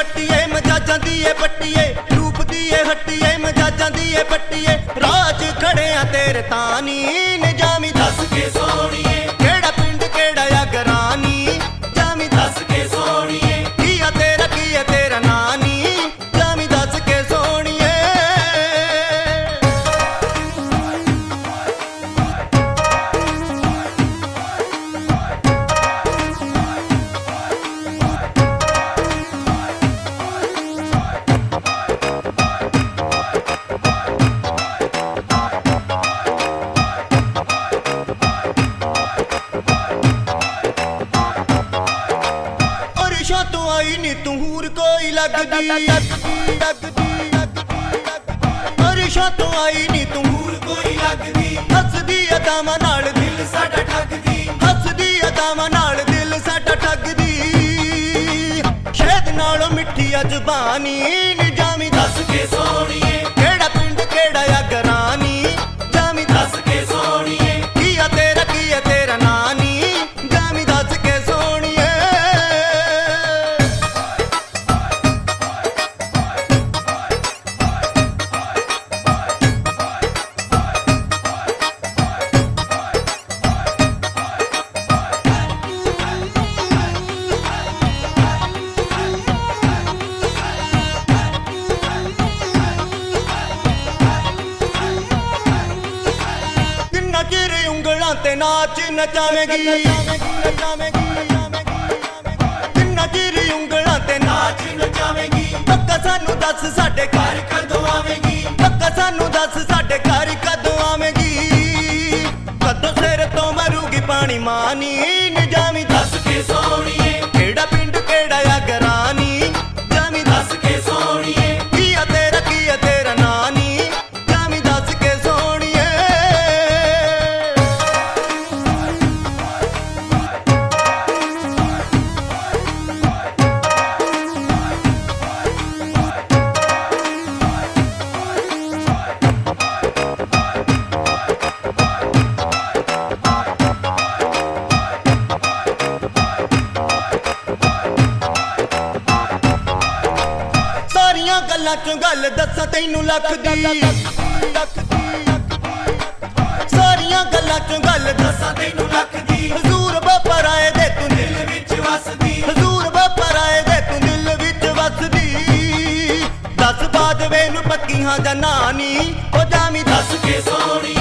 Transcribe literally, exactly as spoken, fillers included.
हट्टीए मजाजां दी ए पट्टीए रूप दी ए हट्टीए मजाजां दी ए पट्टीए राज खड़े आ तेरे तानी निजामी दस के सोहणीए केड़ा पिंड केड़ा अगरानी जामी दस के सोहणीए की आ तेरा की आ तेरा नानी जामी दस के सोहणीए तू आई नी तू हूर कोई लगदी अरिशा तू आई नी तू हूर कोई लगदी हसदी अदावां नाल दिल साडा ठगदी हसदी अदावां नाल दिल साडा ठगदी शहद नालों मिठी अजबानी निजामी दस के सोहणीए केड़ा पिंड केड़ा अगरानी जामी दस के सोहणीए की आ तेरा की आ तेरा नानी जामी दस के सोहणीए ते नाच नचावेगी किन्ना चिरी उंगलां ते नाच नचावेगी पक्का सानू दस साडे घर कदों आवेगी पक्का सानू दस साडे घर कदों आवेगी कदों सिर तो मरूगी पानी मानी निजामी दस के सोहणीए केड़ा पिंड केड़ा अगरानी जामी दस के सोहणीए की आ तेरा की आ तेरा नानी जामी दस के सोहणीए गल्लां चों गल दस्सां तैनू लख दी सारियां गल्लां चों गल दस्सां तैनू लख दी हजूर बाबा राए दे तू दिल विच वसदी हजूर बाबा राए दे तू दिल विच वसदी दस बाजवे नू पक्की हां जां नानी ओ जामी दस के सोहणीए